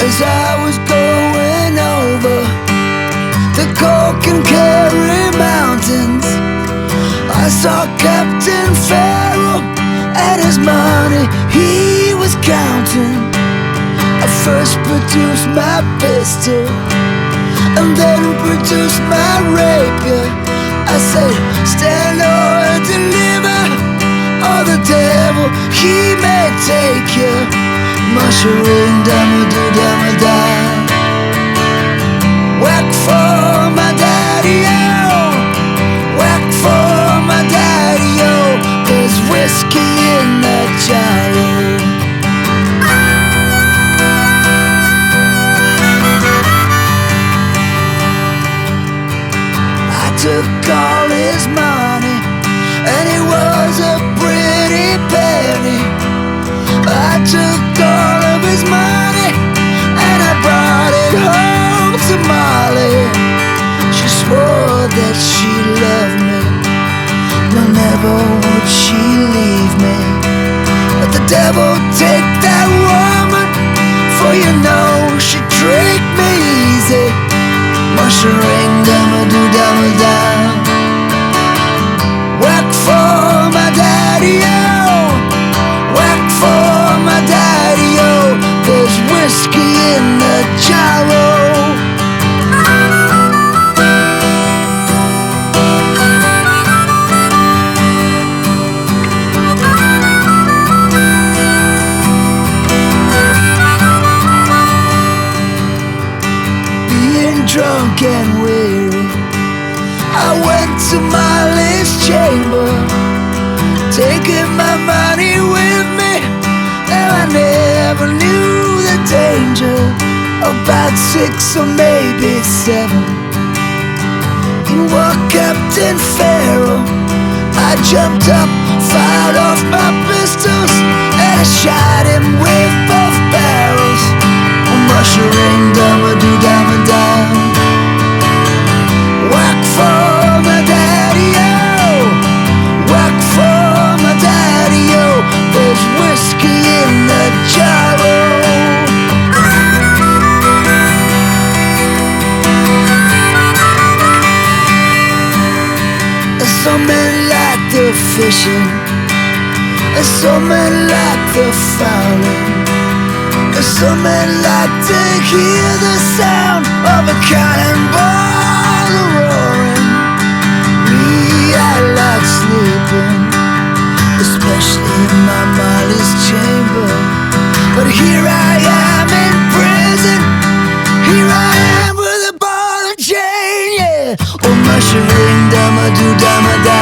As I was going over the Cork and Kerry mountains, I saw Captain Farrell and his money he was counting. I first produced my pistol and then produced my rapier. I said, stand or deliver, or the devil he may take you. Mushering dama-do-dama-da. Whack for my daddy-o, whack for my daddy-o. There's whiskey in that gyro. I took all his money, and it was a pretty penny. I took all of his money and I brought it home to Molly. She swore that she loved me, no, never would she leave me. But the devil take that woman, for you know she tricked me easy. Mushering dama-do-dama-da. Whack for my daddy-o, whack for my daddy-o. There's whiskey in the gyro. Being drunk and weary, I went to Molly's chamber, taking my money with me. Now I never knew the danger. About 6 or maybe 7, in walked Captain Farrell. I jumped up, fired off my pistols, and I shot him with both barrels. Mushering dama-do-dama-da. Whack for my daddy-o, whack for my daddy-o. There's whiskey in the gyro. Some men like the fishing, some men like the fowling, some men like to hear the sound of a cannonball roaring. Me, I like sleeping, especially in my Molly's chamber. But here I am in prison, here I am with a ball and chain, yeah. Oh, mushering dama-do-dama-da.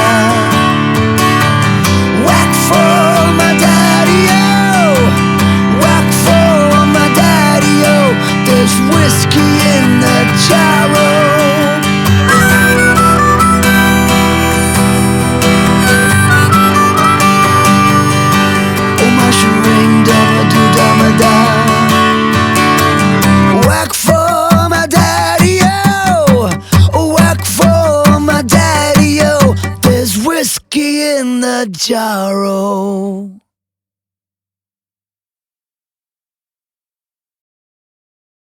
Whack for my daddy-o, whack for my daddy-o. There's whiskey in the gyro. Oh, mushering dama-do-dama-da. Whack for my daddy-o, whack for my daddy-o. There's whiskey in the gyro.